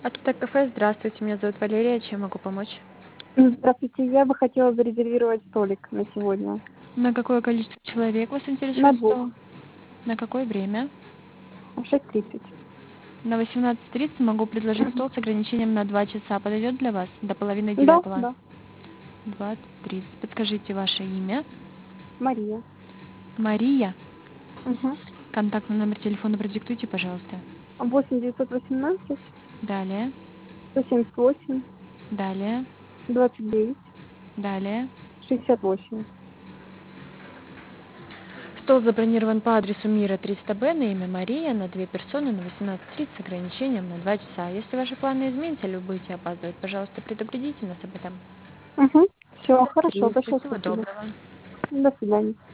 Акита кафе, здравствуйте, меня зовут Валерия, чем могу помочь? Здравствуйте, я бы хотела зарезервировать столик на сегодня. На какое количество человек вас На интересует стол? 2, На какое время? в 6:30. На 18:30 могу предложить Мгм. стол с ограничением на 2 часа. Подойдет для вас? До половины Да, девятого. да. 20:30. Подскажите ваше имя. Мария. Мария. Угу. Контактный номер телефона продиктуйте, пожалуйста. 8 918 Далее. 178 Далее. 29 Далее. 68. Стол забронирован по адресу Мира 300Б на имя Мария на 2 персоны на 18:30 с ограничением на 2 часа. Если ваши планы изменятся или вы будете опаздывать, пожалуйста, предупредите нас об этом. Угу. Все, хорошо, Договорились. большое Всего спасибо. доброго. До свидания.